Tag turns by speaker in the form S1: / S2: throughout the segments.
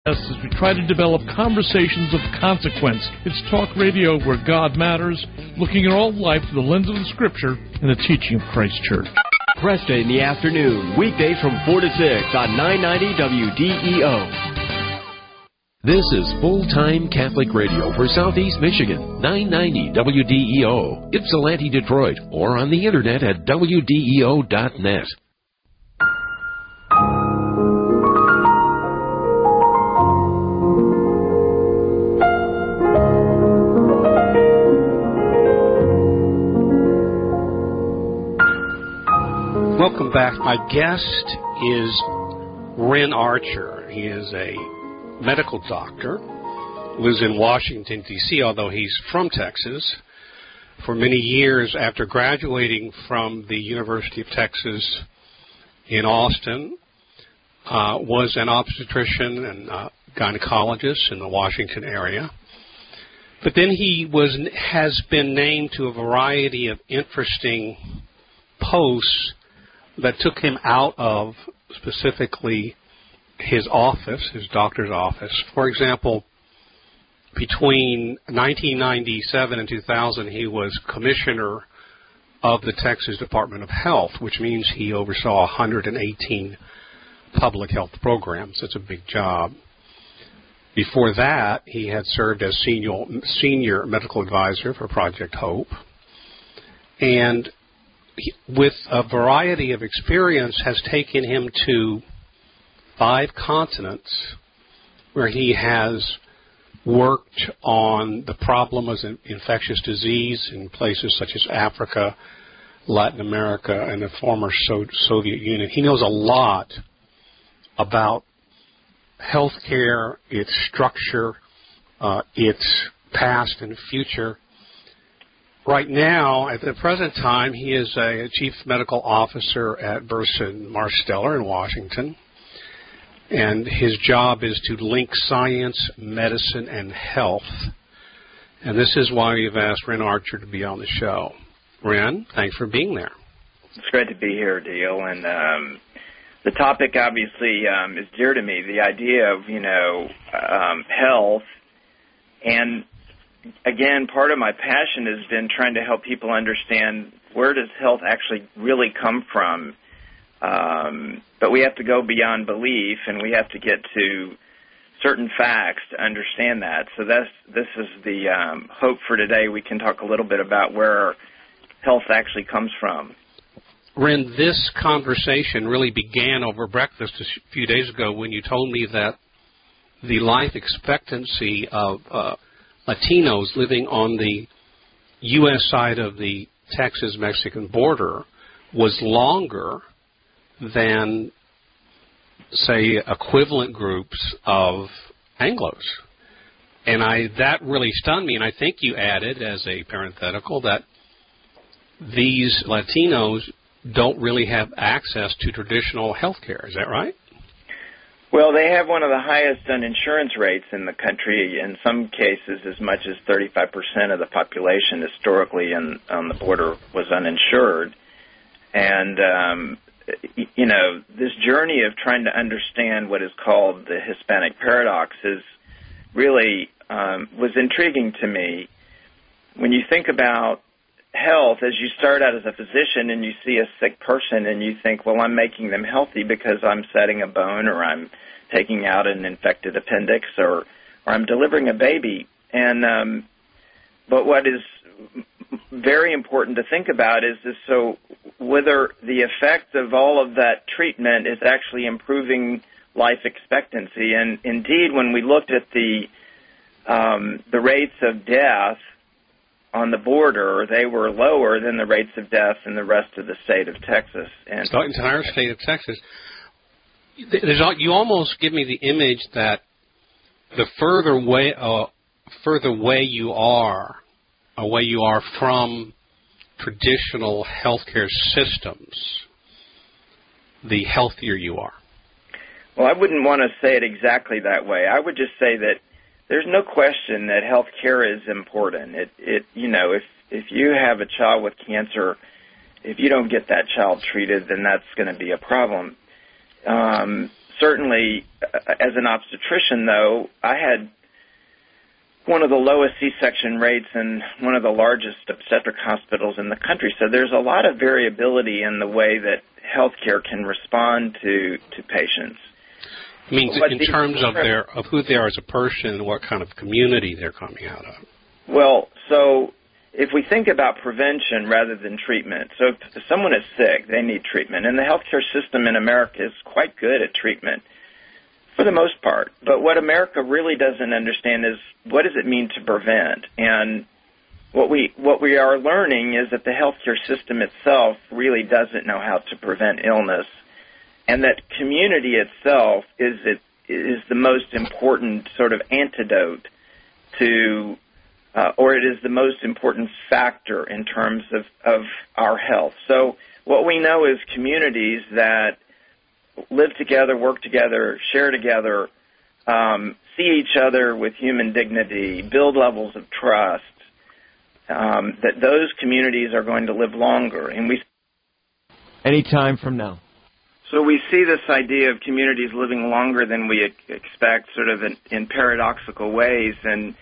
S1: As we try to develop conversations of consequence. It's talk radio where God matters, looking at all life through the lens of the Scripture and the teaching of Christ Church.
S2: Preston in the afternoon, weekdays from 4 to 6 on 990 WDEO.
S3: This is Full-Time Catholic Radio for Southeast Michigan, 990 WDEO, Ypsilanti, Detroit, or on the internet at WDEO.net.
S4: Welcome back. My guest is Ren Archer. He is a medical doctor, lives in Washington, D.C., although he's from Texas. For many years after graduating from the University of Texas in Austin, was an obstetrician and gynecologist in the Washington area. But then he has been named to a variety of interesting posts that took him out of specifically his office, his doctor's office. For example, between 1997 and 2000, he was commissioner of the Texas Department of Health, which means he oversaw 118 public health programs. That's a big job. Before that, he had served as senior medical advisor for Project Hope. And with a variety of experience, has taken him to 5 continents where he has worked on the problem of infectious disease in places such as Africa, Latin America, and the former Soviet Union. He knows a lot about healthcare, its structure, its past and future. Right now, at the present time, he is a chief medical officer at Burson Marsteller in Washington, and his job is to link science, medicine, and health. And this is why we've asked Ren Archer to be on the show. Ren, thanks for being there.
S5: It's great to be here, Dale, and the topic obviously is dear to me, the idea of, health. And again, part of my passion has been trying to help people understand where does health actually really come from. But we have to go beyond belief, and we have to get to certain facts to understand that. So this is the hope for today. We can talk a little bit about where health actually comes from.
S4: Ren, this conversation really began over breakfast a few days ago when you told me that the life expectancy of Latinos living on the U.S. side of the Texas-Mexican border was longer than, say, equivalent groups of Anglos. And that really stunned me, and I think you added, as a parenthetical, that these Latinos don't really have access to traditional health care. Is that right?
S5: Well, they have one of the highest uninsurance rates in the country. In some cases, as much as 35% of the population historically on the border was uninsured. And, this journey of trying to understand what is called the Hispanic paradox is really was intriguing to me. When you think about health, as you start out as a physician and you see a sick person and you think, well, I'm making them healthy because I'm setting a bone or I'm taking out an infected appendix or I'm delivering a baby. And but what is very important to think about is so whether the effect of all of that treatment is actually improving life expectancy. And indeed, when we looked at the rates of death on the border, they were lower than the rates of death in the rest of the state of Texas. And
S4: the entire state of Texas. You almost give me the image that the further away you are from traditional healthcare systems, the healthier you are.
S5: Well, I wouldn't want to say it exactly that way. I would just say that there's no question that health care is important. If you have a child with cancer, if you don't get that child treated, then that's going to be a problem. certainly, as an obstetrician, though, I had one of the lowest C-section rates in one of the largest obstetric hospitals in the country. So there's a lot of variability in the way that healthcare can respond to patients.
S4: I mean, in terms of who they are as a person and what kind of community they're coming out of.
S5: Well, so if we think about prevention rather than treatment, so if someone is sick, they need treatment. And the healthcare system in America is quite good at treatment for the most part. But what America really doesn't understand is what does it mean to prevent? And what we are learning is that the healthcare system itself really doesn't know how to prevent illness, and that community itself is the most important sort of antidote to, or it is the most important factor in terms of our health. So what we know is communities that live together, work together, share together, see each other with human dignity, build levels of trust, that those communities are going to live longer. And
S6: any time from now.
S5: So we see this idea of communities living longer than we expect, sort of in paradoxical ways, and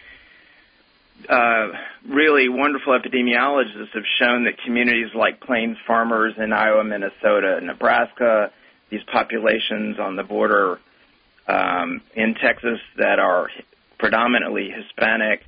S5: really wonderful epidemiologists have shown that communities like Plains farmers in Iowa, Minnesota, Nebraska, these populations on the border in Texas that are predominantly Hispanic,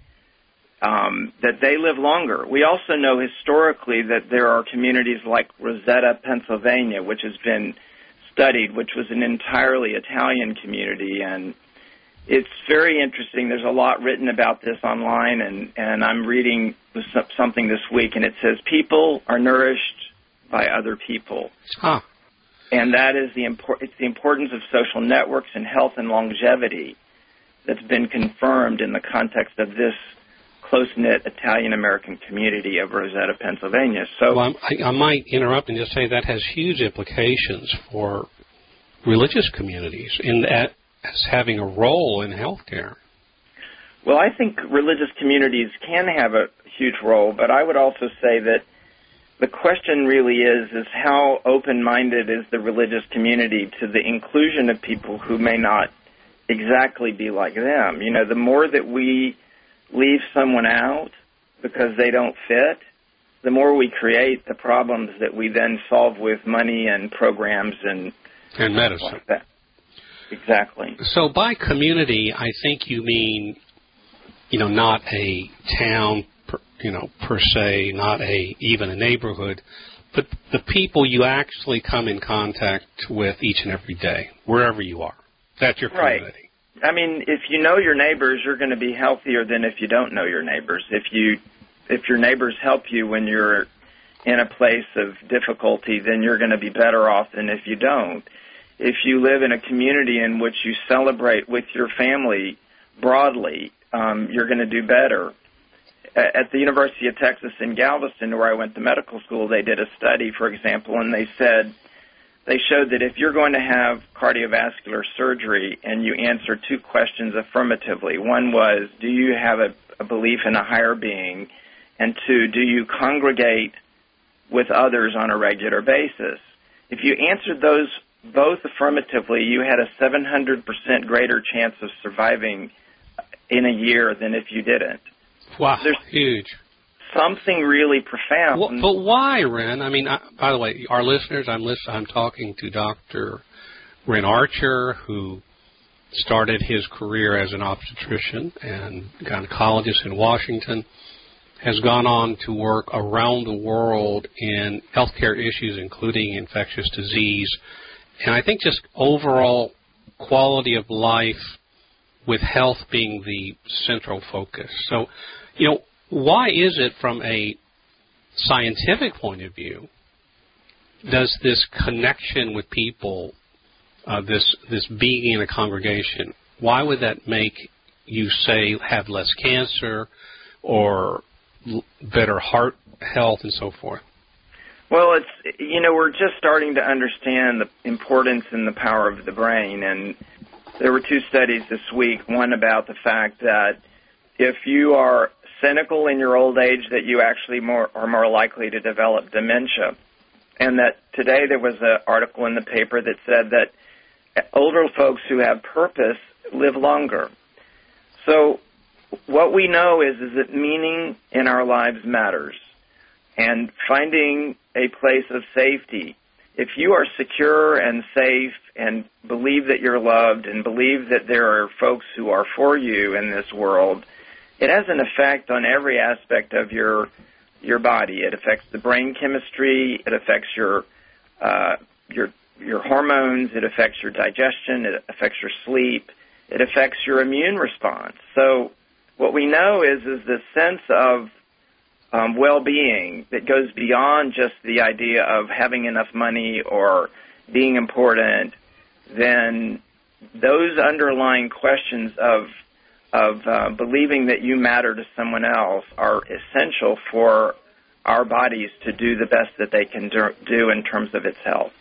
S5: that they live longer. We also know historically that there are communities like Rosetta, Pennsylvania, which has been studied, which was an entirely Italian community, and it's very interesting. There's a lot written about this online, and I'm reading something this week, and it says people are nourished by other people.
S4: Huh.
S5: And that is it's the importance of social networks and health and longevity that's been confirmed in the context of this close-knit Italian-American community of Rosetta, Pennsylvania. So,
S4: well, I might interrupt and just say that has huge implications for religious communities in that as having a role in healthcare.
S5: Well, I think religious communities can have a huge role, but I would also say that the question really is how open-minded is the religious community to the inclusion of people who may not exactly be like them. You know, the more that we leave someone out because they don't fit, the more we create the problems that we then solve with money and programs and
S4: medicine.
S5: Like that. Exactly.
S4: So by community, I think you mean, not a town, per se, not even a neighborhood, but the people you actually come in contact with each and every day, wherever you are. That's your community.
S5: Right. I mean, if you know your neighbors, you're going to be healthier than if you don't know your neighbors. If your neighbors help you when you're in a place of difficulty, then you're going to be better off than if you don't. If you live in a community in which you celebrate with your family broadly, you're going to do better. At the University of Texas in Galveston, where I went to medical school, they did a study, for example, and they showed that if you're going to have cardiovascular surgery and you answer two questions affirmatively, one was, do you have a belief in a higher being? And two, do you congregate with others on a regular basis? If you answered those both affirmatively, you had a 700% greater chance of surviving in a year than if you didn't.
S4: Wow, there's huge.
S5: Something really profound.
S4: Well, but why, Ren? I mean, by the way, our listeners, I'm talking to Dr. Ren Archer, who started his career as an obstetrician and gynecologist in Washington, has gone on to work around the world in healthcare issues, including infectious disease, and I think just overall quality of life with health being the central focus. So, why is it from a scientific point of view, does this connection with people, this being in a congregation, why would that make you say have less cancer or better heart health and so forth?
S5: Well, we're just starting to understand the importance and the power of the brain, and there were two studies this week, one about the fact that if you are cynical in your old age, that you actually are more likely to develop dementia. And that today there was an article in the paper that said that older folks who have purpose live longer. So what we know is that meaning in our lives matters, and finding a place of safety. If you are secure and safe and believe that you're loved and believe that there are folks who are for you in this world, it has an effect on every aspect of your body. It affects the brain chemistry. It affects your hormones. It affects your digestion. It affects your sleep. It affects your immune response. So what we know is this sense of well-being that goes beyond just the idea of having enough money or being important. Then those underlying questions of believing that you matter to someone else are essential for our bodies to do the best that they can do in terms of its health.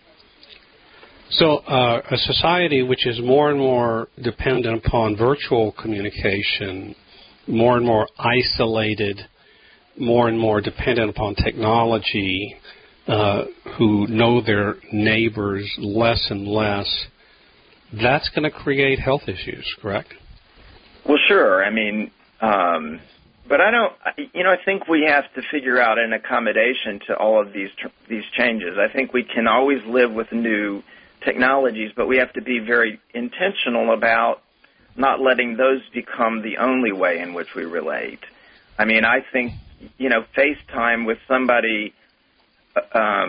S4: So a society which is more and more dependent upon virtual communication, more and more isolated, more and more dependent upon technology, who know their neighbors less and less, that's going to create health issues, correct?
S5: Well, sure. I mean, but I don't. I think we have to figure out an accommodation to all of these changes. I think we can always live with new technologies, but we have to be very intentional about not letting those become the only way in which we relate. I mean, I think, FaceTime with somebody, I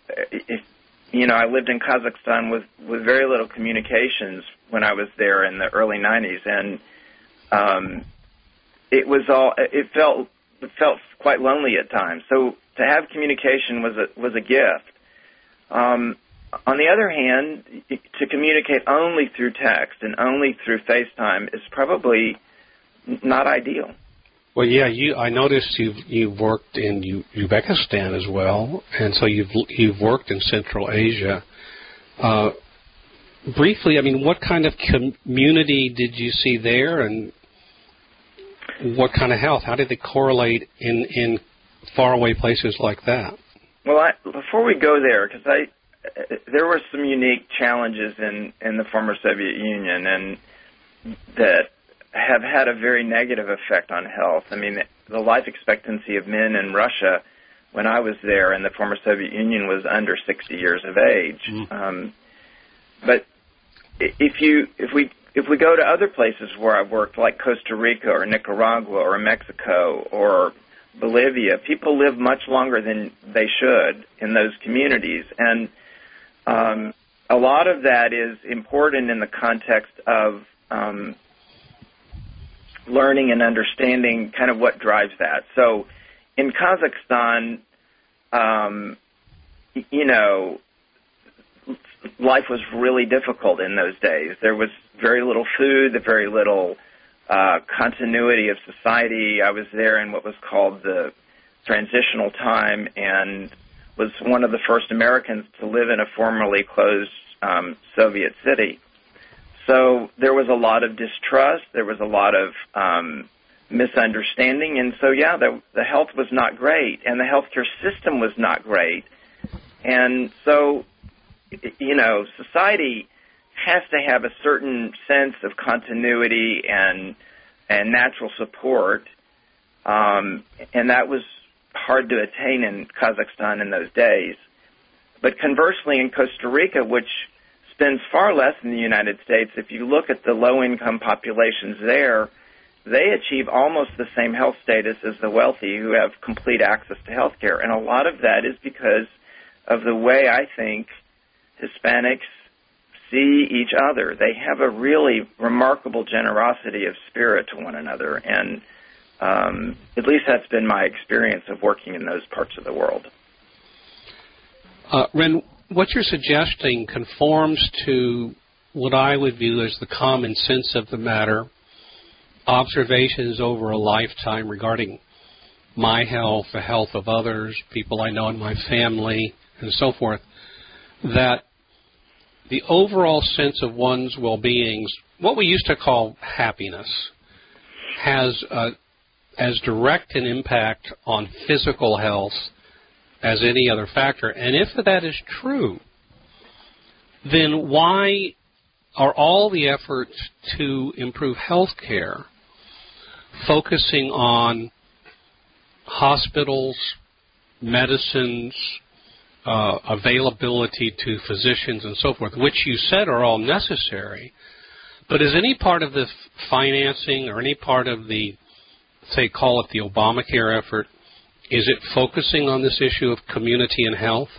S5: lived in Kazakhstan with very little communications when I was there in the early 90s, and it felt quite lonely at times. So to have communication was a gift. On the other hand, to communicate only through text and only through FaceTime is probably not ideal.
S4: Well, yeah, I noticed you've worked in Uzbekistan as well, and so you've worked in Central Asia. Briefly, I mean, what kind of community did you see there, and what kind of health? How did they correlate in faraway places like that? Well,
S5: before we go there, because there were some unique challenges in the former Soviet Union, and that have had a very negative effect on health. I mean, the life expectancy of men in Russia when I was there in the former Soviet Union was under 60 years of age. But if we go to other places where I've worked, like Costa Rica or Nicaragua or Mexico or Bolivia, people live much longer than they should in those communities. And a lot of that is important in the context of learning and understanding kind of what drives that. So in Kazakhstan, life was really difficult in those days. There was very little food, very little continuity of society. I was there in what was called the transitional time and was one of the first Americans to live in a formerly closed Soviet city. So there was a lot of distrust. There was a lot of misunderstanding. And so, the health was not great, and the healthcare system was not great. And so, society has to have a certain sense of continuity and natural support, and that was hard to attain in Kazakhstan in those days. But conversely, in Costa Rica, which spends far less than the United States, if you look at the low-income populations there, they achieve almost the same health status as the wealthy who have complete access to health care. And a lot of that is because of the way I think Hispanics see each other. They have a really remarkable generosity of spirit to one another, and at least that's been my experience of working in those parts of the world.
S4: Ren, what you're suggesting conforms to what I would view as the common sense of the matter, observations over a lifetime regarding my health, the health of others, people I know in my family, and so forth, that the overall sense of one's well-being, what we used to call happiness, has as direct an impact on physical health as any other factor. And if that is true, then why are all the efforts to improve health care focusing on hospitals, medicines, availability to physicians and so forth, which you said are all necessary, but is any part of the financing or any part of the, say, call it the Obamacare effort, is it focusing on this issue of community and health?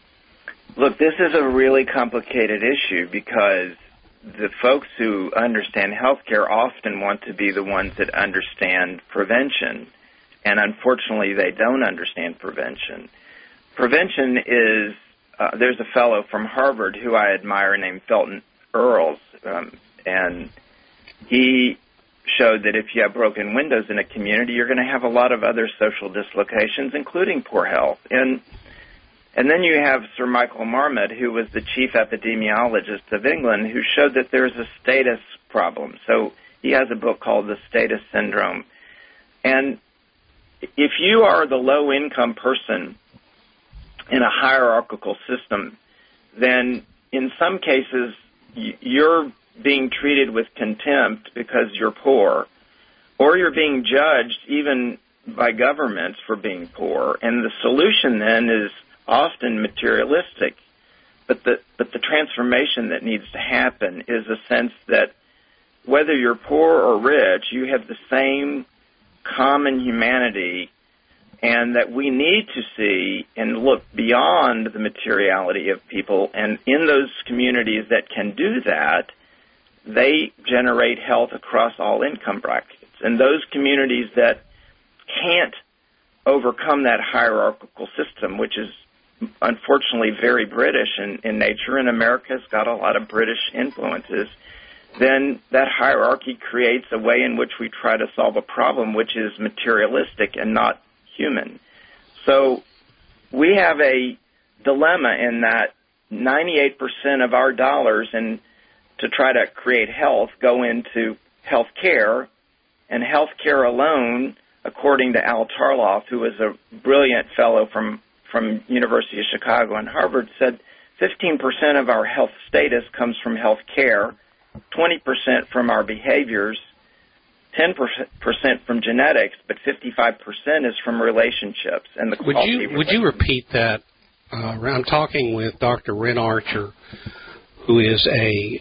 S5: Look, this is a really complicated issue because the folks who understand healthcare often want to be the ones that understand prevention, and unfortunately they don't understand prevention. Prevention is, there's a fellow from Harvard who I admire named Felton Earls, and he showed that if you have broken windows in a community, you're going to have a lot of other social dislocations, including poor health. And then you have Sir Michael Marmot, who was the chief epidemiologist of England, who showed that there's a status problem. So he has a book called The Status Syndrome. And if you are the low-income person in a hierarchical system, then in some cases you're being treated with contempt because you're poor, or you're being judged even by governments for being poor. And the solution then is often materialistic. But the transformation that needs to happen is a sense that whether you're poor or rich, you have the same common humanity, and that we need to see and look beyond the materiality of people. And in those communities that can do that, they generate health across all income brackets. And those communities that can't overcome that hierarchical system, which is unfortunately very British in nature, and America's got a lot of British influences, then that hierarchy creates a way in which we try to solve a problem which is materialistic and not human. So we have a dilemma in that 98% of our dollars to try to create health go into health care, and health care alone, according to Al Tarloff, who was a brilliant fellow from University of Chicago and Harvard, said 15% of our health status comes from health care, 20% from our behaviors, 10% from genetics, but 55% is from relationships. And the
S4: would you repeat that? I'm talking with Dr. Ren Archer, who is a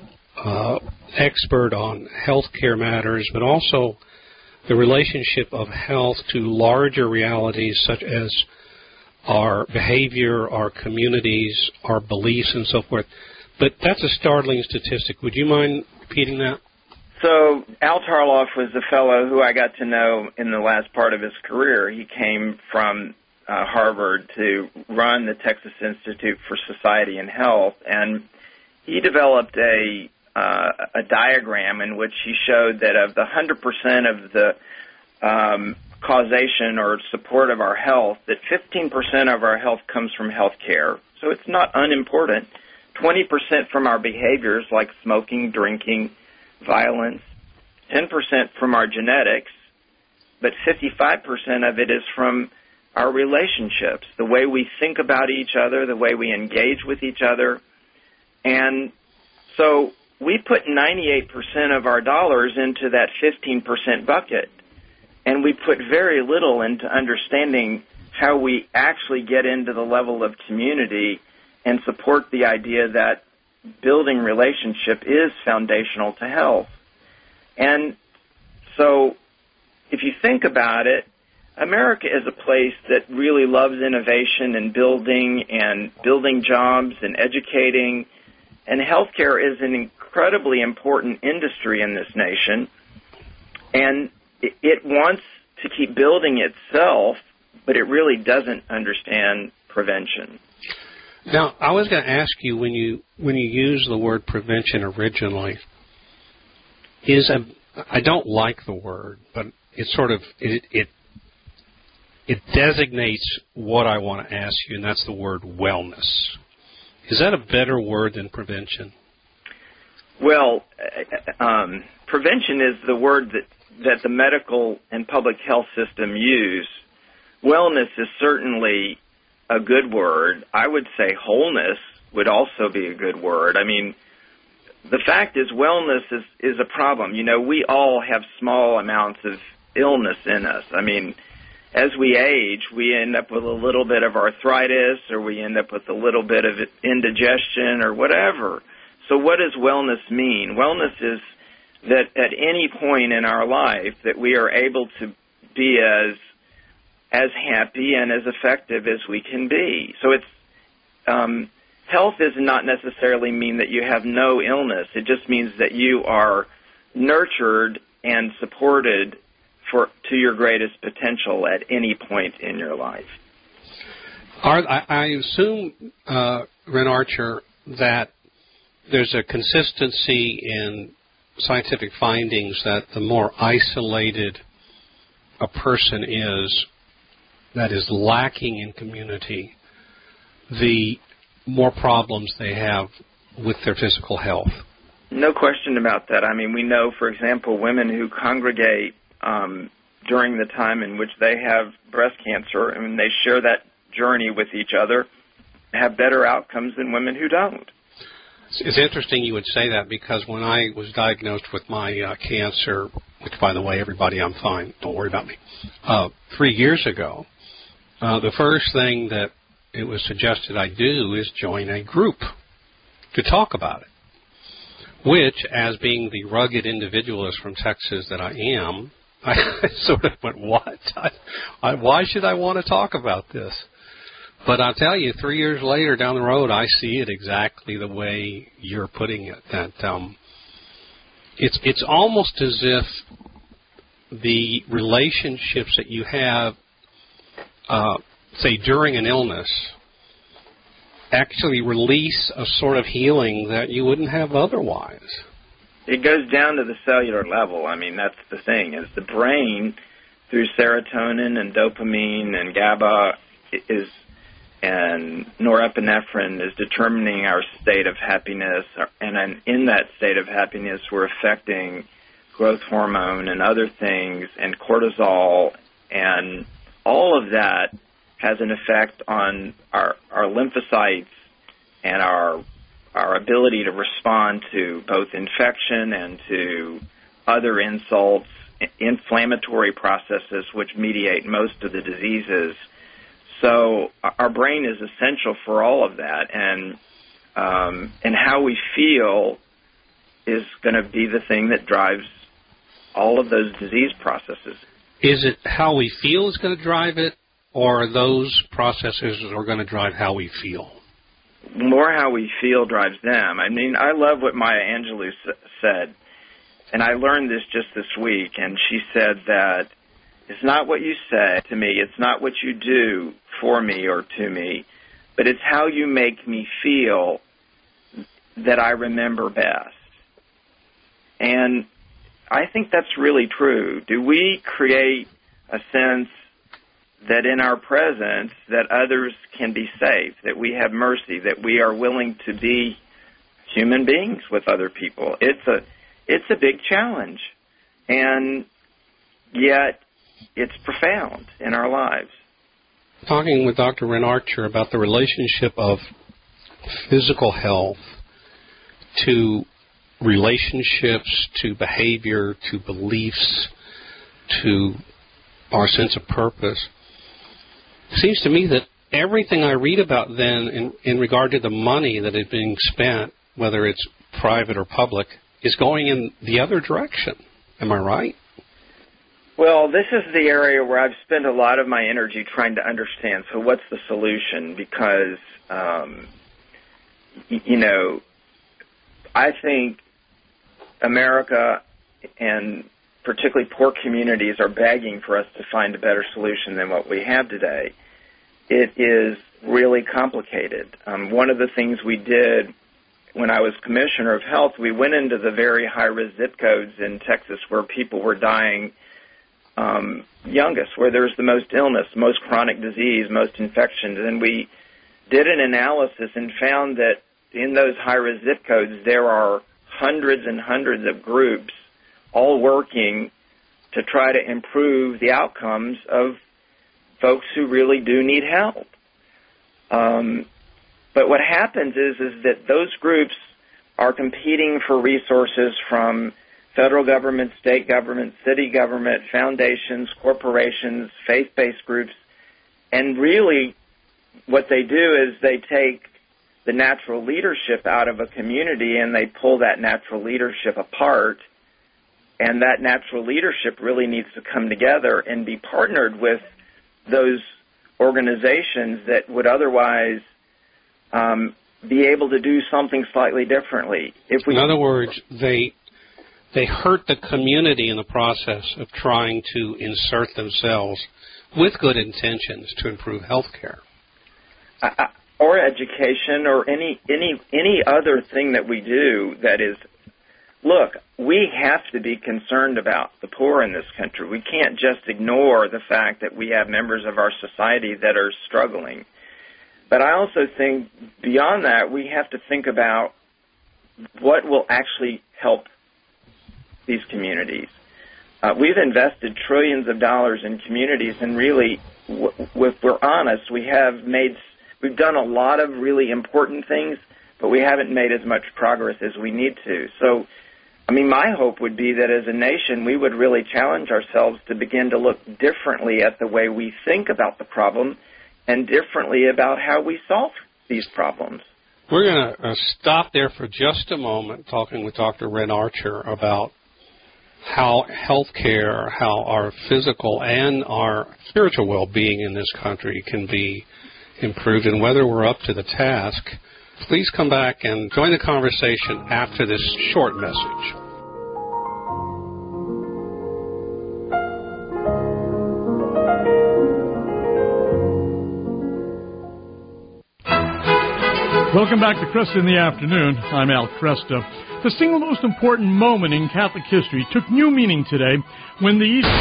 S4: expert on healthcare matters, but also the relationship of health to larger realities such as our behavior, our communities, our beliefs, and so forth. But that's a startling statistic. Would you mind repeating that?
S5: So Al Tarloff was a fellow who I got to know in the last part of his career. He came from Harvard to run the Texas Institute for Society and Health, and he developed a diagram in which he showed that of the 100% of the causation or support of our health, that 15% of our health comes from health care. So it's not unimportant. 20% from our behaviors like smoking, drinking, violence, 10% from our genetics, but 55% of it is from our relationships, the way we think about each other, the way we engage with each other. And so we put 98% of our dollars into that 15% bucket, and we put very little into understanding how we actually get into the level of community and support the idea that building relationship is foundational to health. And so if you think about it, America is a place that really loves innovation and building jobs and educating, and healthcare is an incredibly important industry in this nation, and it wants to keep building itself, but it really doesn't understand prevention.
S4: Now, I was going to ask you, when you use the word prevention originally, I don't like the word, but it sort of it designates what I want to ask you, and that's the word wellness. Is that a better word than prevention?
S5: Well, prevention is the word that the medical and public health system use. Wellness is certainly a good word. I would say wholeness would also be a good word. I mean, the fact is wellness is a problem. You know, we all have small amounts of illness in us. I mean, as we age, we end up with a little bit of arthritis, or we end up with a little bit of indigestion or whatever. So what does wellness mean? Wellness is that at any point in our life that we are able to be as happy and as effective as we can be. So it's health does not necessarily mean that you have no illness. It just means that you are nurtured and supported to your greatest potential at any point in your life.
S4: I assume, Ren Archer, that there's a consistency in scientific findings that the more isolated a person is that is lacking in community, the more problems they have with their physical health.
S5: No question about that. I mean, we know, for example, women who congregate during the time in which they have breast cancer, and they share that journey with each other, have better outcomes than women who don't.
S4: It's interesting you would say that, because when I was diagnosed with my cancer, which, by the way, everybody, I'm fine, don't worry about me, 3 years ago, the first thing that it was suggested I do is join a group to talk about it, which, as being the rugged individualist from Texas that I am, I sort of went, what? Why should I want to talk about this? But I'll tell you, 3 years later down the road, I see it exactly the way you're putting it. That it's almost as if the relationships that you have, say, during an illness, actually release a sort of healing that you wouldn't have otherwise.
S5: It goes down to the cellular level. I mean, that's the thing, is the brain, through serotonin and dopamine and GABA and norepinephrine, is determining our state of happiness. And in that state of happiness, we're affecting growth hormone and other things and cortisol, and all of that has an effect on our lymphocytes and our ability to respond to both infection and to other insults, inflammatory processes which mediate most of the diseases. So our brain is essential for all of that, and how we feel is going to be the thing that drives all of those disease processes.
S4: Is it how we feel is going to drive it, or are those processes are going to drive how we feel?
S5: More how we feel drives them. I mean, I love what Maya Angelou said, and I learned this just this week, and she said that it's not what you say to me, it's not what you do for me or to me, but it's how you make me feel that I remember best. And I think that's really true. Do we create a sense that in our presence that others can be safe, that we have mercy, that we are willing to be human beings with other people? It's a big challenge, and yet it's profound in our lives.
S4: Talking with Dr. Ren Archer about the relationship of physical health to relationships, to behavior, to beliefs, to our sense of purpose. It seems to me that everything I read about then in regard to the money that is being spent, whether it's private or public, is going in the other direction. Am I right?
S5: Well, this is the area where I've spent a lot of my energy trying to understand, so what's the solution? Because, I think America and particularly poor communities are begging for us to find a better solution than what we have today. It is really complicated. One of the things we did when I was Commissioner of Health, we went into the very high-risk zip codes in Texas where people were dying youngest, where there's the most illness, most chronic disease, most infections. And we did an analysis and found that in those high-risk zip codes there are hundreds and hundreds of groups all working to try to improve the outcomes of folks who really do need help. But what happens is that those groups are competing for resources from federal government, state government, city government, foundations, corporations, faith-based groups, and really what they do is they take the natural leadership out of a community and they pull that natural leadership apart, and that natural leadership really needs to come together and be partnered with those organizations that would otherwise be able to do something slightly differently.
S4: In other words, they hurt the community in the process of trying to insert themselves with good intentions to improve health care.
S5: Or education, or any other thing that we do that is, look, we have to be concerned about the poor in this country. We can't just ignore the fact that we have members of our society that are struggling. But I also think beyond that, we have to think about what will actually help these communities. We've invested trillions of dollars in communities, and really, if we're honest, we've done a lot of really important things, but we haven't made as much progress as we need to. So, I mean, my hope would be that as a nation, we would really challenge ourselves to begin to look differently at the way we think about the problem and differently about how we solve these problems.
S4: We're going to stop there for just a moment, talking with Dr. Ren Archer about how health care, how our physical and our spiritual well-being in this country can be improved, and whether we're up to the task. Please come back and join the conversation after this short message.
S1: Welcome back to Cresta in the Afternoon. I'm Al Cresta. The single most important moment in Catholic history took new meaning today when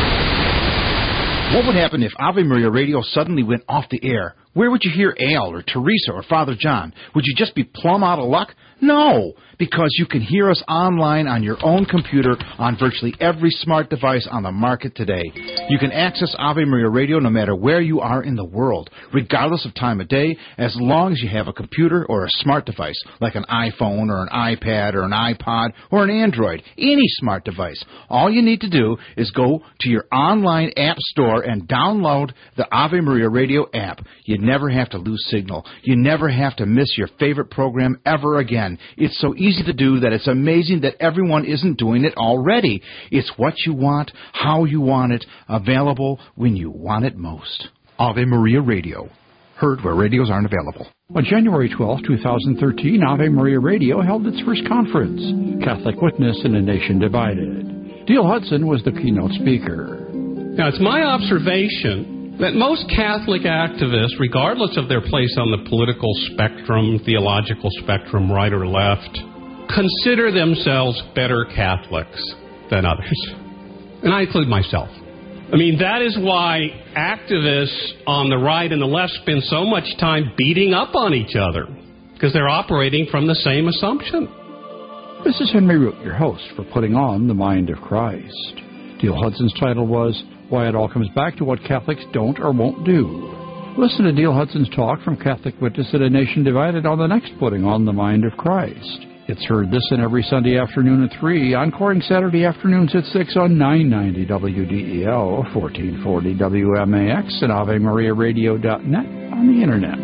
S7: What would happen if Ave Maria Radio suddenly went off the air? Where would you hear Al or Teresa or Father John? Would you just be plumb out of luck? No, because you can hear us online on your own computer on virtually every smart device on the market today. You can access Ave Maria Radio no matter where you are in the world, regardless of time of day, as long as you have a computer or a smart device, like an iPhone or an iPad or an iPod or an Android, any smart device. All you need to do is go to your online app store and download the Ave Maria Radio app. You never have to lose signal. You never have to miss your favorite program ever again. It's so easy to do that it's amazing that everyone isn't doing it already. It's what you want, how you want it, available when you want it most. Ave Maria Radio. Heard where radios aren't available.
S8: On January 12, 2013, Ave Maria Radio held its first conference, Catholic Witness in a Nation Divided. Dale Hudson was the keynote speaker.
S9: Now, it's my observation that most Catholic activists, regardless of their place on the political spectrum, theological spectrum, right or left, consider themselves better Catholics than others. And I include myself. I mean, that is why activists on the right and the left spend so much time beating up on each other, because they're operating from the same assumption.
S8: This is Henry Root, your host for Putting on the Mind of Christ. Dale Hudson's title was Why It All Comes Back to What Catholics Don't or Won't Do. Listen to Dale Hudson's talk from Catholic Witness in a Nation Divided on the next Putting on the Mind of Christ. It's heard this and every Sunday afternoon at 3, encoring Saturday afternoons at 6 on 990 WDEO, 1440 WMAX, and AveMariaRadio.net on the Internet.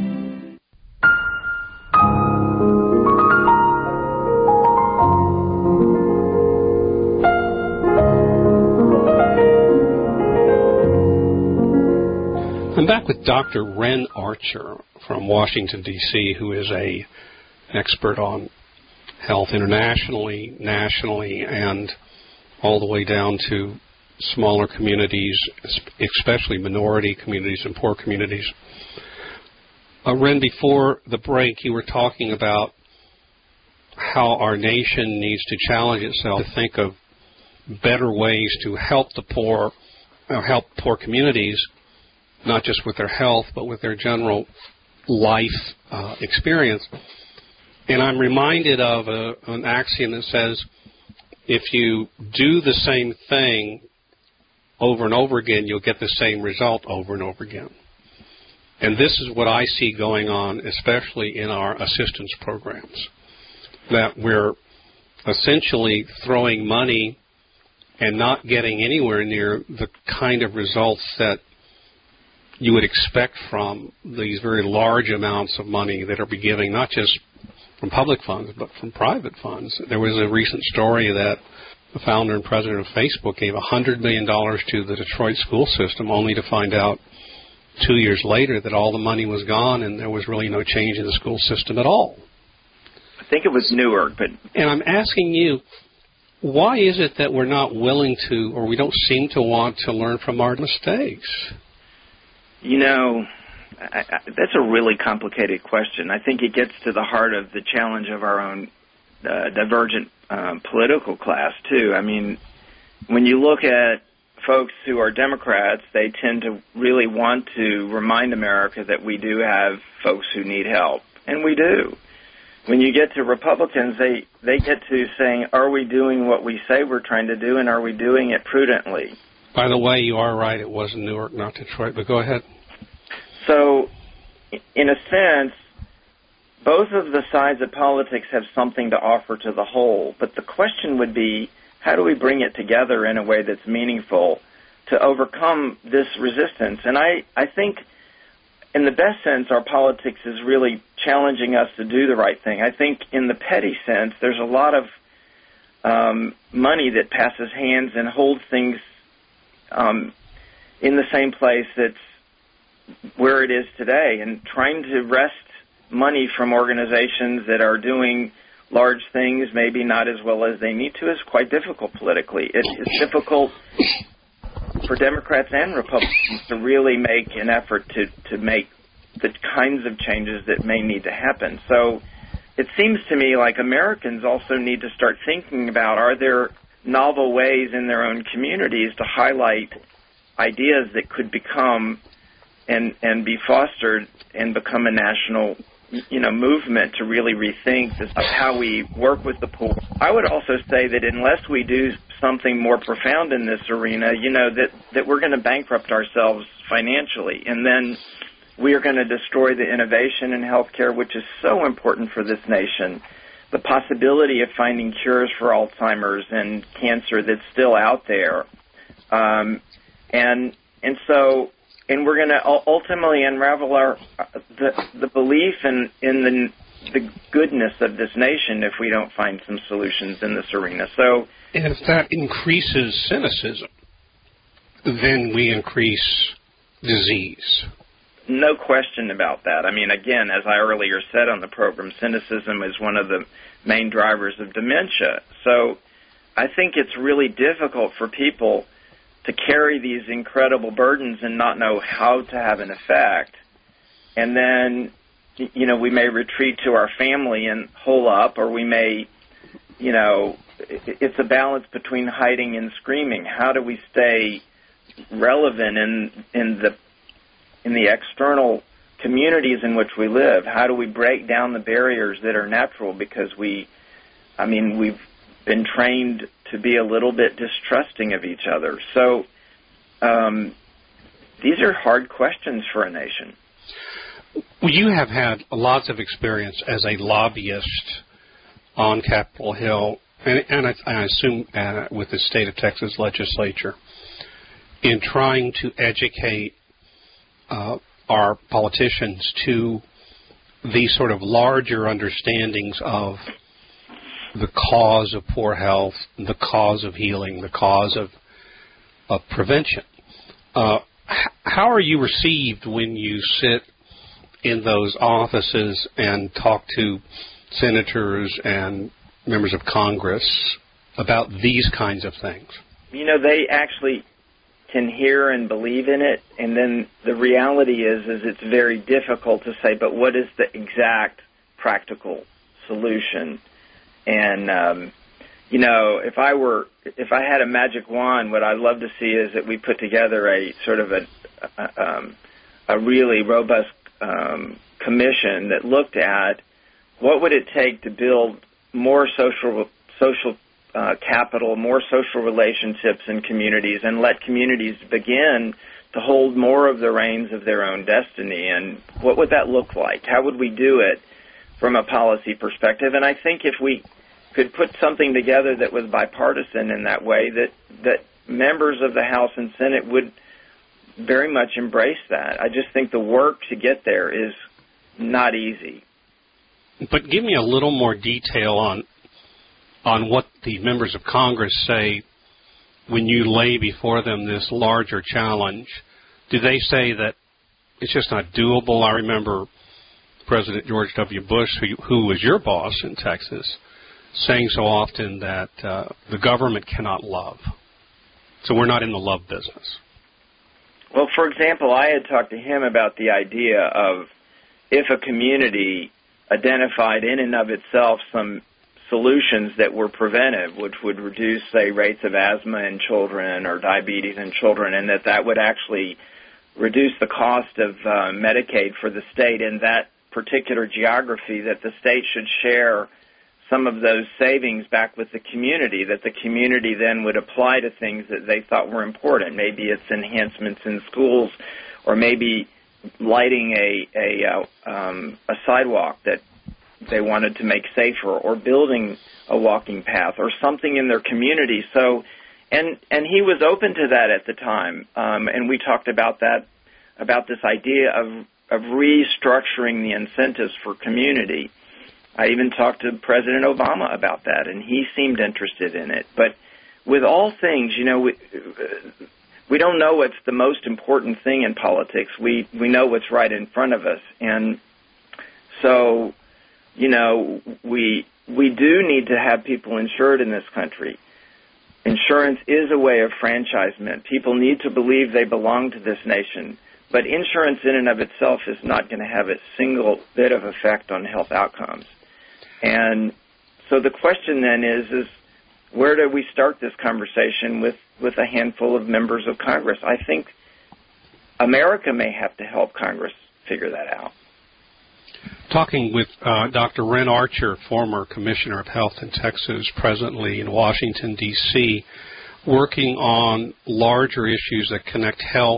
S4: I'm back with Dr. Ren Archer from Washington, D.C., who is an expert on health internationally, nationally, and all the way down to smaller communities, especially minority communities and poor communities. Ren, before the break, you were talking about how our nation needs to challenge itself to think of better ways to help the poor, or help poor communities, not just with their health, but with their general life experience. And I'm reminded of an axiom that says, if you do the same thing over and over again, you'll get the same result over and over again. And this is what I see going on, especially in our assistance programs, that we're essentially throwing money and not getting anywhere near the kind of results that you would expect from these very large amounts of money that are be giving, not just from public funds, but from private funds. There was a recent story that the founder and president of Facebook gave $100 million to the Detroit school system, only to find out 2 years later that all the money was gone and there was really no change in the school system at all.
S5: I think it was Newark, but...
S4: And I'm asking you, why is it that we're not willing to, or we don't seem to want to learn from our mistakes?
S5: You know, that's a really complicated question. I think it gets to the heart of the challenge of our own divergent political class, too. I mean, when you look at folks who are Democrats, they tend to really want to remind America that we do have folks who need help, and we do. When you get to Republicans, they get to saying, are we doing what we say we're trying to do, and are we doing it prudently?
S4: By the way, you are right. It was in Newark, not Detroit, but go ahead.
S5: So, in a sense, both of the sides of politics have something to offer to the whole, but the question would be, how do we bring it together in a way that's meaningful to overcome this resistance? And I think, in the best sense, our politics is really challenging us to do the right thing. I think in the petty sense, there's a lot of money that passes hands and holds things in the same place that's where it is today. And trying to wrest money from organizations that are doing large things, maybe not as well as they need to, is quite difficult politically. It's difficult for Democrats and Republicans to really make an effort to make the kinds of changes that may need to happen. So it seems to me like Americans also need to start thinking about, are there novel ways in their own communities to highlight ideas that could become and be fostered and become a national movement to really rethink this, of how we work with the poor. I would also say that unless we do something more profound in this arena, that we're going to bankrupt ourselves financially, and then we are going to destroy the innovation in healthcare, which is so important for this nation. The possibility of finding cures for Alzheimer's and cancer that's still out there, and we're going to ultimately unravel the belief in the goodness of this nation if we don't find some solutions in this arena. So,
S4: and if that increases cynicism, then we increase disease.
S5: No question about that. I mean, again, as I earlier said on the program, cynicism is one of the main drivers of dementia. So I think it's really difficult for people to carry these incredible burdens and not know how to have an effect. And then, we may retreat to our family and hole up, or we may, it's a balance between hiding and screaming. How do we stay relevant in the external communities in which we live? How do we break down the barriers that are natural? Because we've been trained to be a little bit distrusting of each other. So these are hard questions for a nation.
S4: Well, you have had lots of experience as a lobbyist on Capitol Hill, and I assume with the state of Texas legislature, in trying to educate our politicians to these sort of larger understandings of the cause of poor health, the cause of healing, the cause of prevention. How are you received when you sit in those offices and talk to senators and members of Congress about these kinds of things?
S5: They actually can hear and believe in it, and then the reality is it's very difficult to say, but what is the exact practical solution? And if I had a magic wand, what I'd love to see is that we put together a sort of a really robust commission that looked at what would it take to build more social capital, more social relationships in communities, and let communities begin to hold more of the reins of their own destiny. And what would that look like? How would we do it from a policy perspective? And I think if we could put something together that was bipartisan in that way, that members of the House and Senate would very much embrace that. I just think the work to get there is not easy.
S4: But give me a little more detail on what the members of Congress say when you lay before them this larger challenge. Do they say that it's just not doable? I remember President George W. Bush, who was your boss in Texas, saying so often that the government cannot love. So we're not in the love business.
S5: Well, for example, I had talked to him about the idea of if a community identified in and of itself some solutions that were preventive, which would reduce, say, rates of asthma in children or diabetes in children, and that would actually reduce the cost of Medicaid for the state in that particular geography, that the state should share some of those savings back with the community, that the community then would apply to things that they thought were important. Maybe it's enhancements in schools, or maybe lighting a sidewalk that they wanted to make safer, or building a walking path, or something in their community. So, and he was open to that at the time, and we talked about that, about this idea of restructuring the incentives for community. I even talked to President Obama about that, and he seemed interested in it. But with all things, you know, we don't know what's the most important thing in politics. We know what's right in front of us. And so, you know, we do need to have people insured in this country. Insurance is a way of franchisement. People need to believe they belong to this nation. But insurance in and of itself is not going to have a single bit of effect on health outcomes. And so the question then is where do we start this conversation with a handful of members of Congress? I think America may have to help Congress figure that out.
S4: Talking with Dr. Ren Archer, former Commissioner of Health in Texas, presently in Washington, D.C., working on larger issues that connect health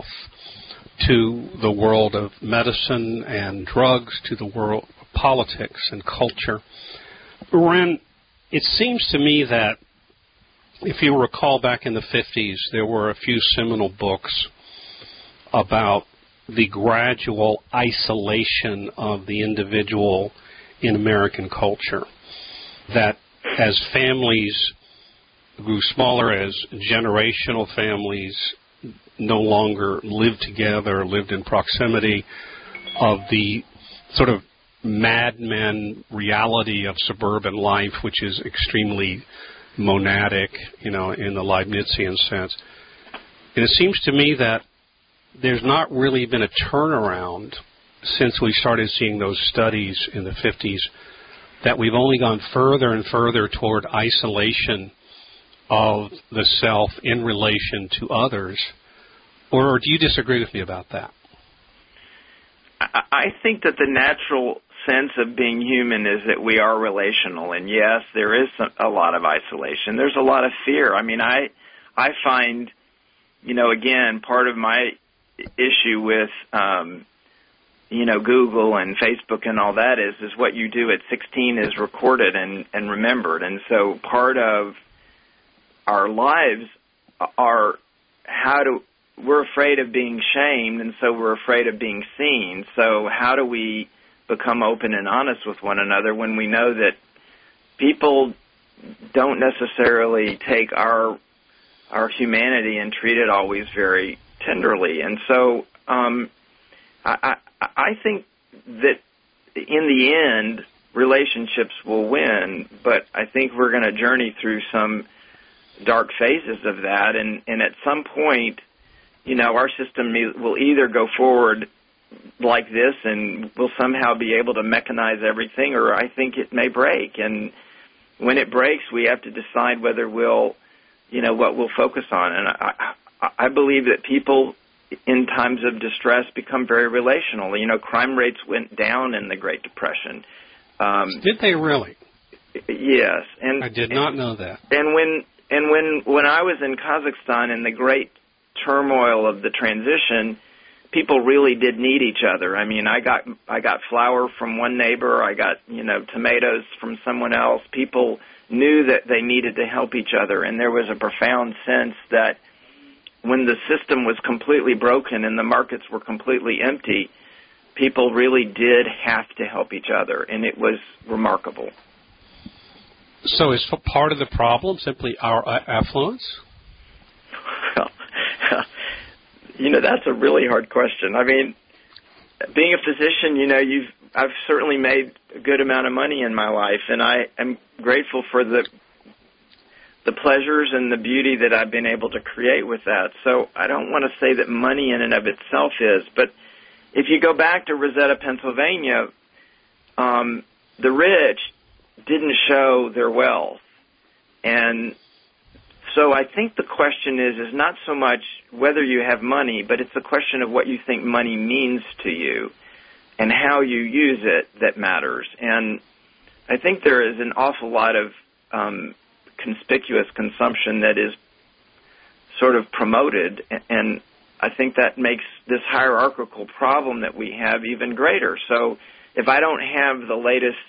S4: to the world of medicine and drugs, to the world of politics and culture. Ren, it seems to me that if you recall back in the 50s, there were a few seminal books about the gradual isolation of the individual in American culture, that as families grew smaller, as generational families no longer lived together, lived in proximity, of the sort of madmen reality of suburban life, which is extremely monadic, you know, in the Leibnizian sense. And it seems to me that there's not really been a turnaround since we started seeing those studies in the 50s, that we've only gone further and further toward isolation of the self in relation to others. Or do you disagree with me about that?
S5: I think that the natural sense of being human is that we are relational, and yes, there is a lot of isolation. There's a lot of fear. I mean, I find, you know, again, part of my issue with, you know, Google and Facebook and all that is what you do at 16 is recorded and remembered. And so part of our lives are we're afraid of being shamed, and so we're afraid of being seen. So how do we become open and honest with one another when we know that people don't necessarily take our humanity and treat it always very tenderly? And so I think that in the end, relationships will win, but I think we're going to journey through some dark phases of that, and at some point, you know, our system will either go forward like this and we'll somehow be able to mechanize everything, or I think it may break. And when it breaks, we have to decide whether we'll, you know, what we'll focus on. And I believe that people in times of distress become very relational. You know, crime rates went down in the Great Depression.
S4: Did they really?
S5: Yes, and
S4: I did not know that.
S5: And when I was in Kazakhstan in the great turmoil of the transition, people really did need each other. I mean, I got flour from one neighbor, I got tomatoes from someone else. People knew that they needed to help each other, and there was a profound sense that when the system was completely broken and the markets were completely empty, people really did have to help each other, and it was remarkable.
S4: So is part of the problem simply our affluence?
S5: That's a really hard question. I mean, being a physician, I've certainly made a good amount of money in my life, and I am grateful for the pleasures and the beauty that I've been able to create with that. So I don't want to say that money in and of itself is, but if you go back to Rosetta, Pennsylvania, the rich didn't show their wealth. And so I think the question is not so much whether you have money, but it's a question of what you think money means to you and how you use it that matters. And I think there is an awful lot of conspicuous consumption that is sort of promoted, and I think that makes this hierarchical problem that we have even greater. So if I don't have the latest,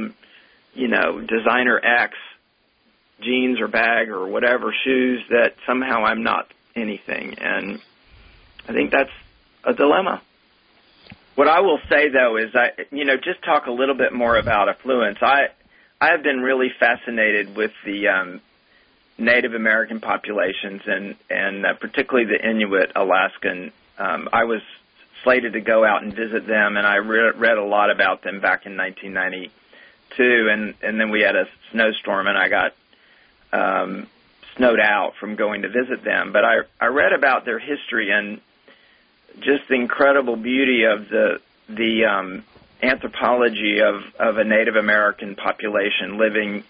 S5: designer X jeans or bag or whatever, shoes, that somehow I'm not anything. And I think that's a dilemma. What I will say, though, is just talk a little bit more about affluence. I have been really fascinated with the Native American populations and particularly the Inuit Alaskan. I was slated to go out and visit them, and I read a lot about them back in 1992, and then we had a snowstorm, and I got snowed out from going to visit them. But I read about their history and just the incredible beauty of the anthropology of a Native American population living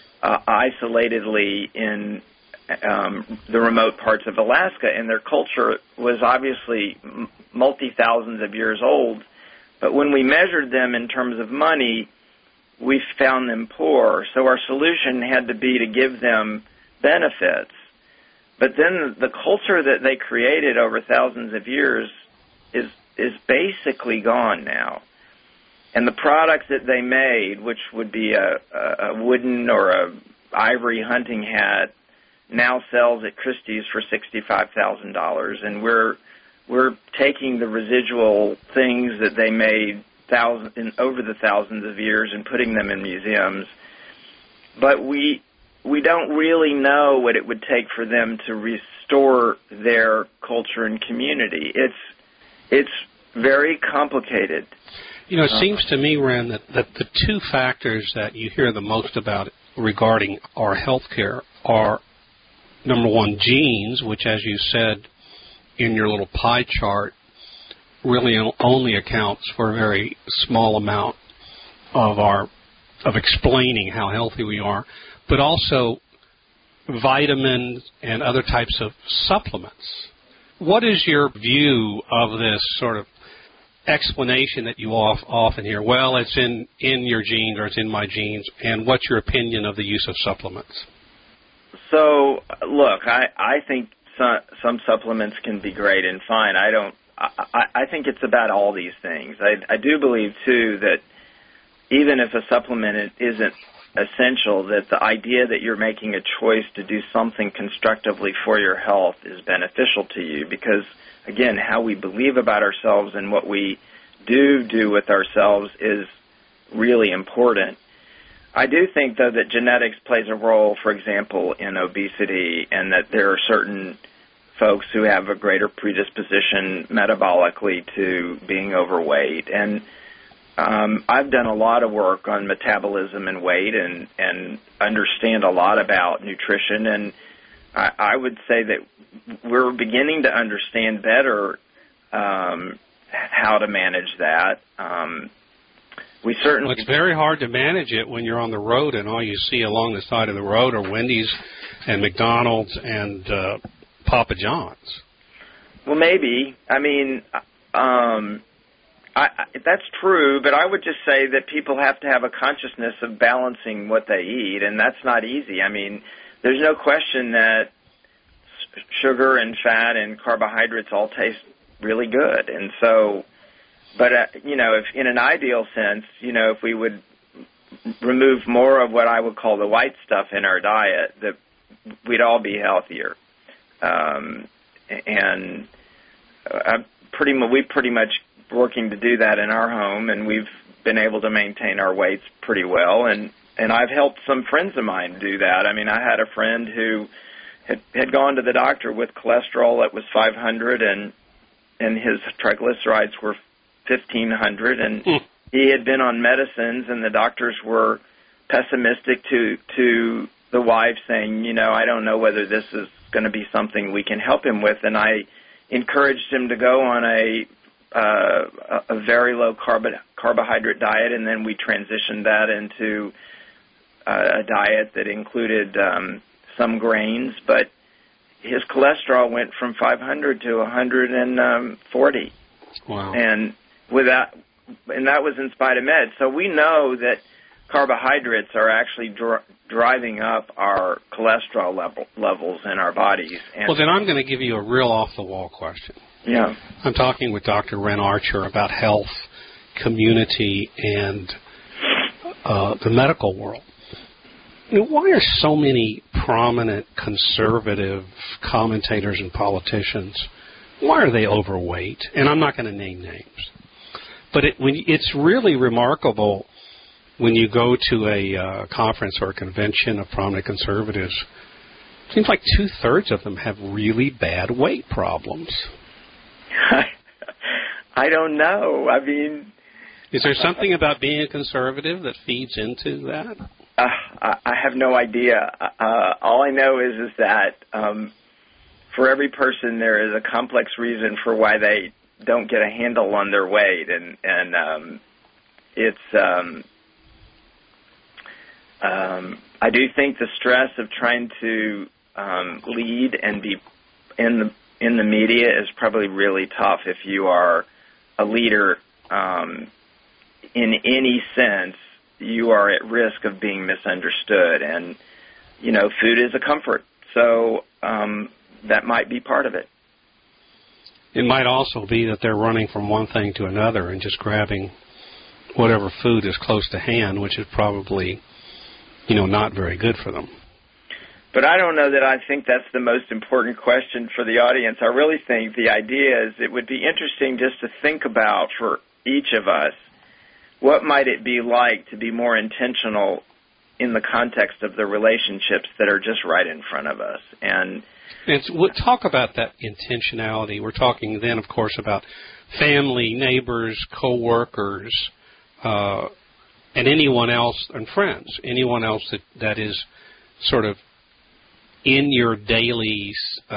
S5: isolatedly in the remote parts of Alaska, and their culture was obviously multi-thousands of years old. But when we measured them in terms of money, we found them poor. So our solution had to be to give them benefits. But then the culture that they created over thousands of years is basically gone now. And the products that they made, which would be a wooden or a ivory hunting hat, now sells at Christie's for $65,000. And we're taking the residual things that they made over the thousands of years and putting them in museums. But we don't really know what it would take for them to restore their culture and community. It's very complicated.
S4: It seems to me, Ren, that the two factors that you hear the most about regarding our health care are, number one, genes, which, as you said in your little pie chart, really only accounts for a very small amount of explaining how healthy we are, but also vitamins and other types of supplements. What is your view of this sort of explanation that you often hear? Well, it's in your genes, or it's in my genes, and what's your opinion of the use of supplements?
S5: So, look, I think some supplements can be great and fine. I think it's about all these things. I do believe, too, that even if a supplement isn't essential, that the idea that you're making a choice to do something constructively for your health is beneficial to you, because, again, how we believe about ourselves and what we do with ourselves is really important. I do think, though, that genetics plays a role, for example, in obesity, and that there are certain folks who have a greater predisposition metabolically to being overweight. And I've done a lot of work on metabolism and weight and understand a lot about nutrition, and I would say that we're beginning to understand better how to manage that.
S4: It's very hard to manage it when you're on the road and all you see along the side of the road are Wendy's and McDonald's and Papa John's.
S5: Well, maybe. I mean, That's true, but I would just say that people have to have a consciousness of balancing what they eat, and that's not easy. I mean, there's no question that sugar and fat and carbohydrates all taste really good, and so, but if in an ideal sense, if we would remove more of what I would call the white stuff in our diet, that we'd all be healthier. We pretty much working to do that in our home, and we've been able to maintain our weights pretty well, and I've helped some friends of mine do that. I mean, I had a friend who had gone to the doctor with cholesterol that was 500, and his triglycerides were 1,500, and he had been on medicines, and the doctors were pessimistic to the wife, saying, I don't know whether this is going to be something we can help him with, and I encouraged him to go on a very low carbohydrate diet, and then we transitioned that into a diet that included some grains, but his cholesterol went from 500 to 140.
S4: Wow.
S5: And that was in spite of meds. So we know that carbohydrates are actually driving up our cholesterol levels in our bodies. And
S4: well, then I'm going to give you a real off-the-wall question.
S5: Yeah.
S4: I'm talking with Dr. Ren Archer about health, community, and the medical world. Why are so many prominent conservative commentators and politicians, why are they overweight? And I'm not going to name names. But it's really remarkable when you go to a conference or a convention of prominent conservatives. It seems like 2/3 of them have really bad weight problems.
S5: I don't know. I mean,
S4: is there something about being a conservative that feeds into that?
S5: I have no idea. All I know is that for every person there is a complex reason for why they don't get a handle on their weight, and it's. I do think the stress of trying to lead and be in the media is probably really tough if you are a leader in any sense. You are at risk of being misunderstood, and food is a comfort, so that might be part of it.
S4: It might also be that they're running from one thing to another and just grabbing whatever food is close to hand, which is probably not very good for them.
S5: But I don't know that I think that's the most important question for the audience. I really think the idea is it would be interesting just to think about for each of us, what might it be like to be more intentional in the context of the relationships that are just right in front of us? And
S4: we'll talk about that intentionality. We're talking then, of course, about family, neighbors, co-workers, and anyone else, and friends, anyone else that is sort of in your daily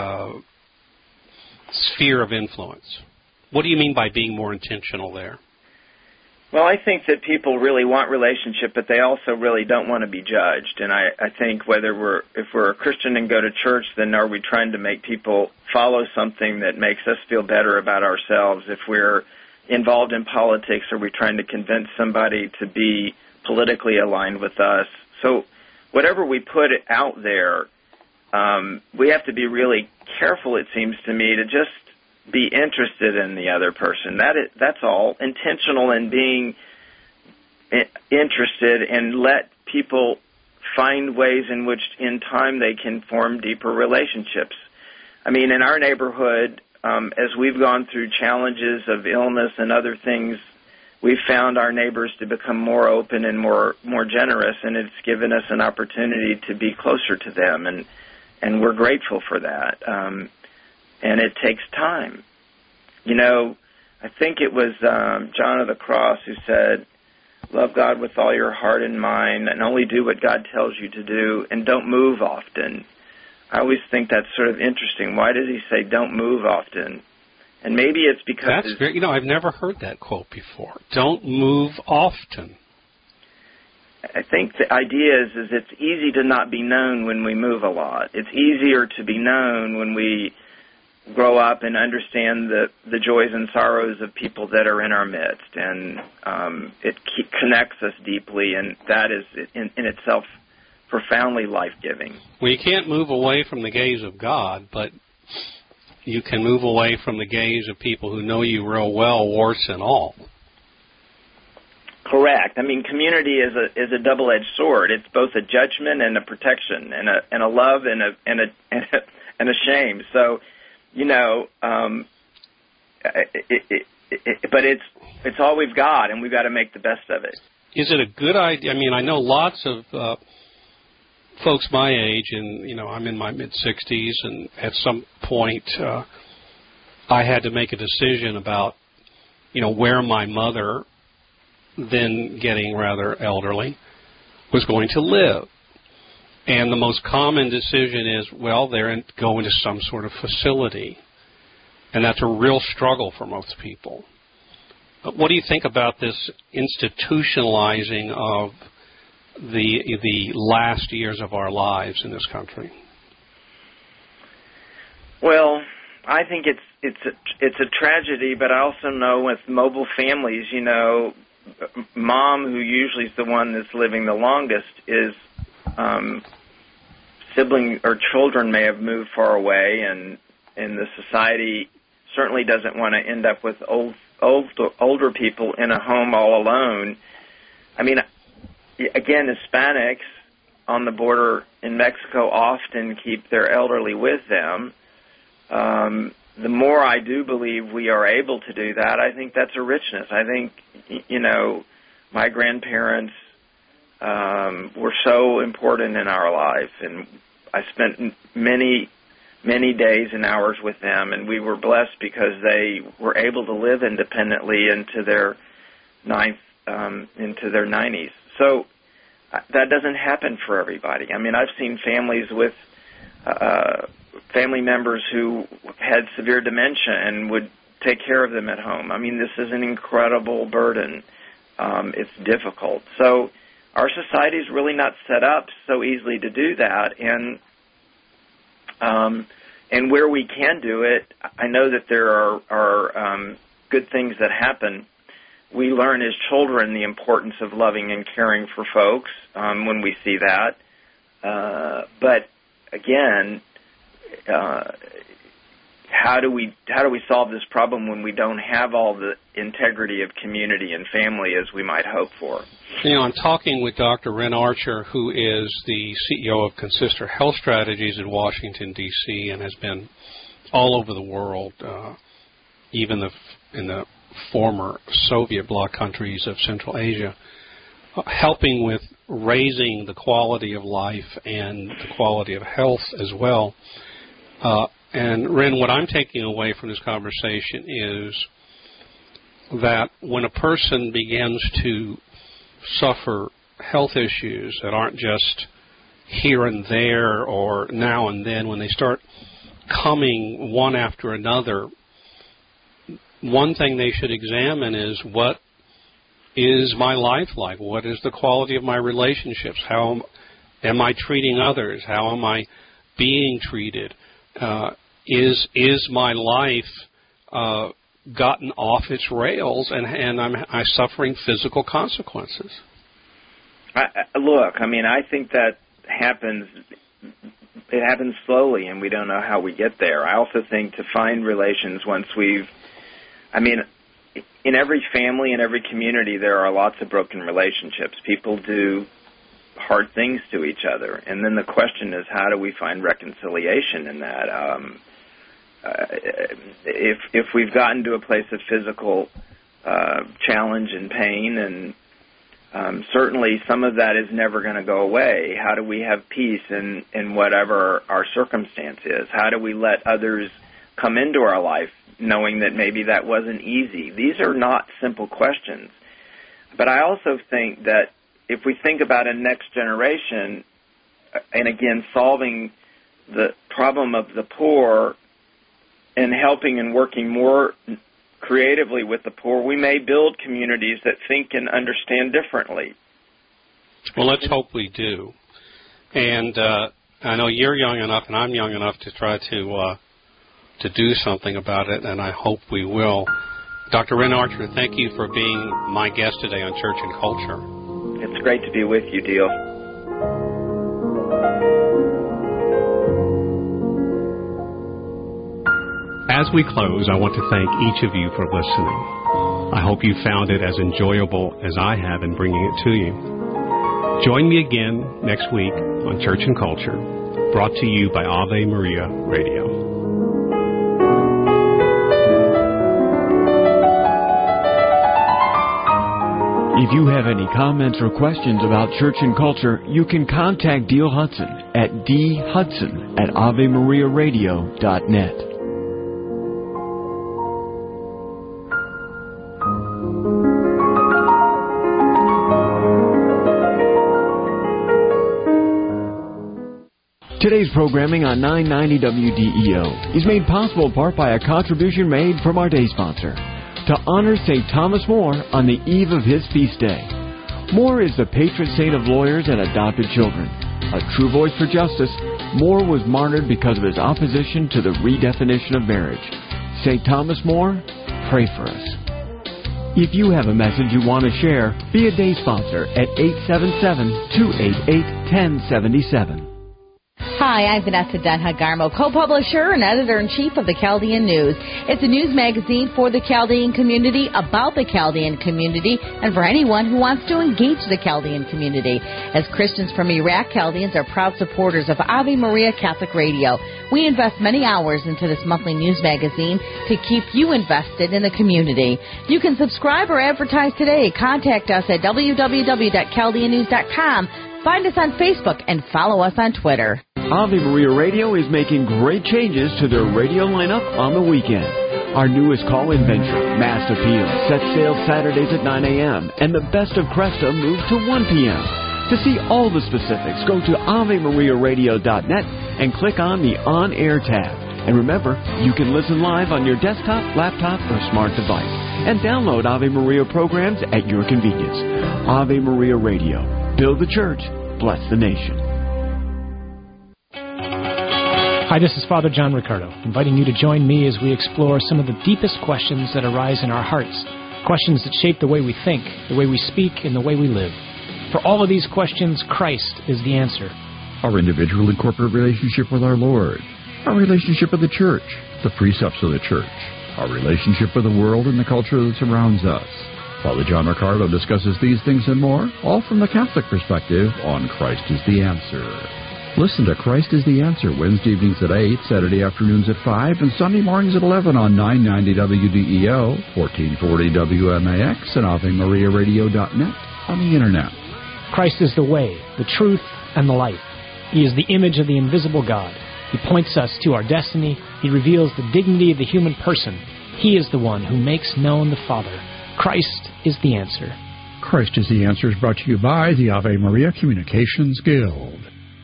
S4: sphere of influence. What do you mean by being more intentional there?
S5: Well, I think that people really want relationship, but they also really don't want to be judged. And I think if we're a Christian and go to church, then are we trying to make people follow something that makes us feel better about ourselves? If we're involved in politics, are we trying to convince somebody to be politically aligned with us? So whatever we put out there, we have to be really careful, it seems to me, to just be interested in the other person. That's all. Intentional in being interested, and let people find ways in which in time they can form deeper relationships. I mean, in our neighborhood, as we've gone through challenges of illness and other things, we've found our neighbors to become more open and more generous, and it's given us an opportunity to be closer to them, and we're grateful for that. And it takes time. I think it was John of the Cross who said, love God with all your heart and mind, and only do what God tells you to do, and don't move often. I always think that's sort of interesting. Why does he say don't move often? And maybe it's because...
S4: That's great. I've never heard that quote before. Don't move often.
S5: I think the idea is it's easy to not be known when we move a lot. It's easier to be known when we grow up and understand the joys and sorrows of people that are in our midst, and it connects us deeply, and that is in itself profoundly life-giving.
S4: Well, you can't move away from the gaze of God, but you can move away from the gaze of people who know you real well, warts and all.
S5: Correct. I mean, community is a double-edged sword. It's both a judgment and a protection, and a love and a shame. So, but it's all we've got, and we've got to make the best of it.
S4: Is it a good idea? I mean, I know lots of folks my age, and I'm in my mid-60s, and at some point I had to make a decision about where my mother, then getting rather elderly, was going to live. And the most common decision is, well, they're going to some sort of facility. And that's a real struggle for most people. But what do you think about this institutionalizing of the last years of our lives in this country?
S5: Well, I think it's a tragedy, but I also know with mobile families, mom, who usually is the one that's living the longest, is sibling or children may have moved far away, and the society certainly doesn't want to end up with older people in a home all alone. I mean, again, Hispanics on the border in Mexico often keep their elderly with them. The more I do believe we are able to do that, I think that's a richness. I think, my grandparents were so important in our life, and I spent many, many days and hours with them, and we were blessed because they were able to live independently into their 90s. So that doesn't happen for everybody. I mean, I've seen families with family members who had severe dementia and would take care of them at home. I mean, this is an incredible burden. It's difficult. So our society is really not set up so easily to do that. And where we can do it, I know that there are good things that happen. We learn as children the importance of loving and caring for folks when we see that. But again, how do we solve this problem when we don't have all the integrity of community and family as we might hope for?
S4: I'm talking with Dr. Ren Archer, who is the CEO of Consistent Health Strategies in Washington, D.C., and has been all over the world, even in the former Soviet bloc countries of Central Asia, helping with raising the quality of life and the quality of health as well. And Ren, what I'm taking away from this conversation is that when a person begins to suffer health issues that aren't just here and there or now and then, when they start coming one after another, one thing they should examine is, what is my life like? What is the quality of my relationships? How am I treating others? How am I being treated? Is my life gotten off its rails, and I'm suffering physical consequences?
S5: Look, I mean, I think that happens. It happens slowly, and we don't know how we get there. I also think to find relations in every family, in every community, there are lots of broken relationships. People do hard things to each other, and then the question is, how do we find reconciliation in that? If we've gotten to a place of physical challenge and pain, and certainly some of that is never going to go away, how do we have peace in whatever our circumstance is? How do we let others come into our life knowing that maybe that wasn't easy? These are not simple questions. But I also think that if we think about a next generation, and again, solving the problem of the poor and helping and working more creatively with the poor, we may build communities that think and understand differently.
S4: Well, let's hope we do. And I know you're young enough and I'm young enough to try to to do something about it, and I hope we will. Dr. Ren Archer, thank you for being my guest today on Church and Culture.
S5: It's great to be with you, Diehl.
S9: As we close, I want to thank each of you for listening. I hope you found it as enjoyable as I have in bringing it to you. Join me again next week on Church and Culture, brought to you by Ave Maria Radio.
S6: If you have any comments or questions about Church and Culture, you can contact Diehl Hudson at dhudson@avemariaradio.net. Today's programming on 990 WDEO is made possible in part by a contribution made from our day sponsor. To honor St. Thomas More on the eve of his feast day. More is the patron saint of lawyers and adopted children. A true voice for justice, More was martyred because of his opposition to the redefinition of marriage. St. Thomas More, pray for us. If you have a message you want to share, be a day sponsor at 877-288-1077.
S10: Hi, I'm Vanessa Denha-Garmo, co-publisher and editor-in-chief of the Chaldean News. It's a news magazine for the Chaldean community, about the Chaldean community, and for anyone who wants to engage the Chaldean community. As Christians from Iraq, Chaldeans are proud supporters of Ave Maria Catholic Radio. We invest many hours into this monthly news magazine to keep you invested in the community. You can subscribe or advertise today. Contact us at www.chaldeannews.com. Find us on Facebook and follow us on Twitter.
S6: Ave Maria Radio is making great changes to their radio lineup on the weekend. Our newest call-in venture, Mass Appeal, sets sail Saturdays at 9 a.m. and the Best of Cresta moves to 1 p.m. To see all the specifics, go to AveMariaRadio.net and click on the On Air tab. And remember, you can listen live on your desktop, laptop, or smart device. And download Ave Maria programs at your convenience. Ave Maria Radio. Build the church. Bless the nation.
S11: Hi, this is Father John Riccardo, inviting you to join me as we explore some of the deepest questions that arise in our hearts, questions that shape the way we think, the way we speak, and the way we live. For all of these questions, Christ is the answer.
S8: Our individual and corporate relationship with our Lord, our relationship with the church, the precepts of the church, our relationship with the world and the culture that surrounds us. Father John Riccardo discusses these things and more, all from the Catholic perspective on Christ is the Answer. Listen to Christ is the Answer Wednesday evenings at 8, Saturday afternoons at 5, and Sunday mornings at 11 on 990 WDEO, 1440 WMAX, and AveMariaRadio.net on the Internet.
S11: Christ is the way, the truth, and the life. He is the image of the invisible God. He points us to our destiny. He reveals the dignity of the human person. He is the one who makes known the Father. Christ is the answer.
S8: Christ is the Answer is brought to you by the Ave Maria Communications Guild.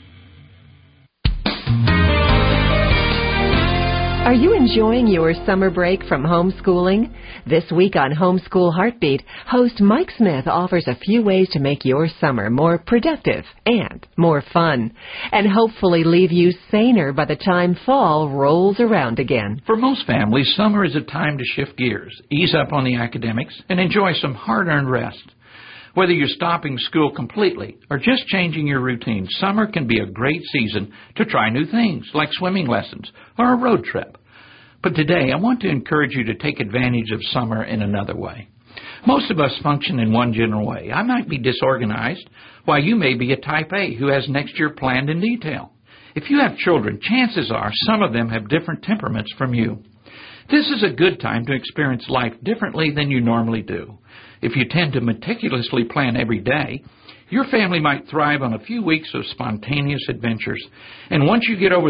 S12: Are you enjoying your summer break from homeschooling? This week on Homeschool Heartbeat, host Mike Smith offers a few ways to make your summer more productive and more fun, and hopefully leave you saner by the time fall rolls around again.
S13: For most families, summer is a time to shift gears, ease up on the academics, and enjoy some hard-earned rest. Whether you're stopping school completely or just changing your routine, summer can be a great season to try new things like swimming lessons or a road trip. But today, I want to encourage you to take advantage of summer in another way. Most of us function in one general way. I might be disorganized, while you may be a type A who has next year planned in detail. If you have children, chances are some of them have different temperaments from you. This is a good time to experience life differently than you normally do. If you tend to meticulously plan every day, your family might thrive on a few weeks of spontaneous adventures. And once you get over